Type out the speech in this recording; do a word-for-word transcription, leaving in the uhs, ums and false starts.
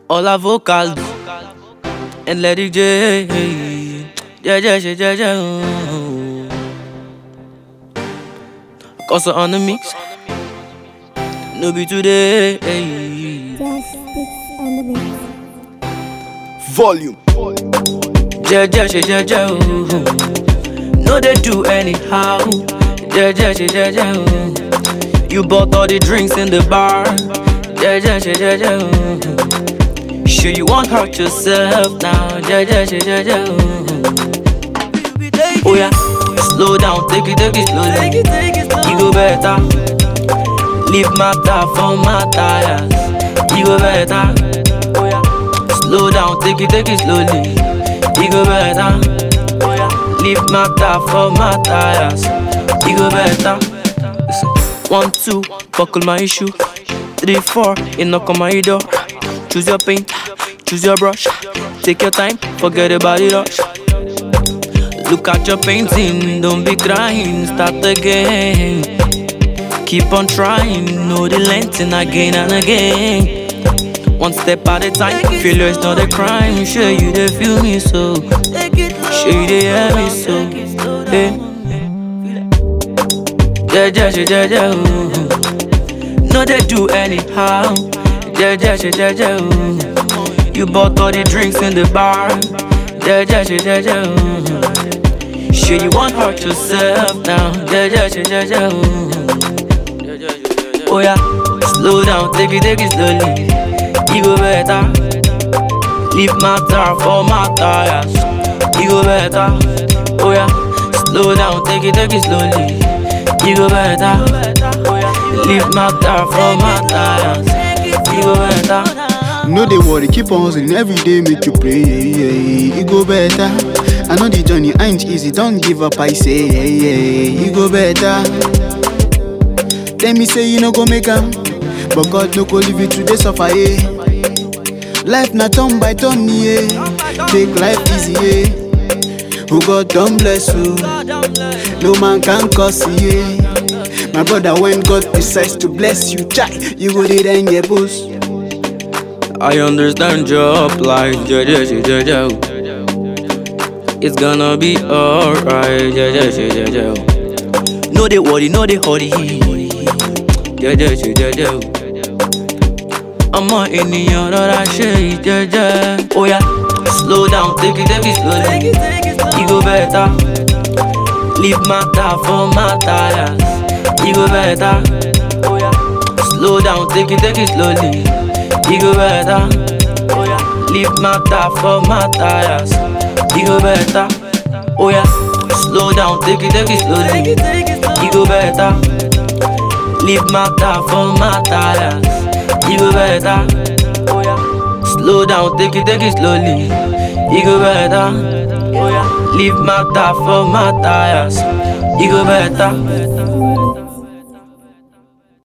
All our vocals and let it J. Yeah, yeah, yeah, yeah, yeah. Cosa on the mix. No be today. Justice on the mix. Volume. Yeah, yeah, yeah, yeah, yeah. No, they do anyhow. Yeah, yeah, yeah, yeah, yeah. You bought all the drinks in the bar. Yeah, yeah, yeah, yeah, yeah. Sure you won't hurt yourself now. Yeah, yeah, yeah, yeah, yeah. Oh yeah, slow down, take it, take it slowly. You go better. Leave matter for my tires. You go better. Oh yeah, slow down, take it, take it slowly. You go better. Oh yeah, leave matter for my tires. You go better. Listen. One, two, buckle my shoe. Three, four, you knock on my door. Choose your paint, choose your brush. Take your time, forget about it rush. Look at your painting, don't be crying, start again. Keep on trying, know the length and again and again. One step at a time, failure is not a crime. Sure you they feel me so, sure you they hear me so. Hey. Yeah, yeah, yeah, yeah, yeah. No they do anyhow. Yeah, yeah, yeah, yeah, yeah. You bought all the drinks in the bar. Yeah, yeah, yeah, yeah, yeah. Sure you won't hurt yourself now. Yeah, yeah, yeah, yeah, yeah. Oh yeah, slow down, take it, take it slowly. You go better. Leave matter for my tires. You go better. Oh yeah, slow down, take it, take it slowly. You go better. Oh yeah, leave matter for my tires. You go better. No they worry, keep on hustling every day, make you pray. Yeah, yeah, you go better. I know the journey ain't easy, don't give up, I say. Yeah, yeah, you go better. Let me say you no go make am, but God no go leave you today suffer. Yeah. Life not turn by turn, yeah. Take life easy, yeah. Who God don't bless you, no man can curse you. Yeah. My brother, when God decides to bless you, try, you go there and get boost. I understand your plight, yeah, yeah, yeah, yeah, yeah. It's gonna be alright, yeah, yeah, yeah, yeah, yeah. No they worry, no they hurry, yeah, yeah, yeah, yeah, yeah. I'm not in the other shade, yeah, yeah. Oh yeah, slow down, take it, take it slowly. You go better. Leave matter for my tires. You go better. Oh yeah, slow down, take it, take it slowly. You go better. Oh yeah, leave matter for my tires. You go better. Oh yeah, slow down, take it, take it slowly. You go better. Leave matter for my tires. You go better. Oh yeah, slow down, take it, take it slowly. You go better. Oh yeah, leave matter for my tires. You go better.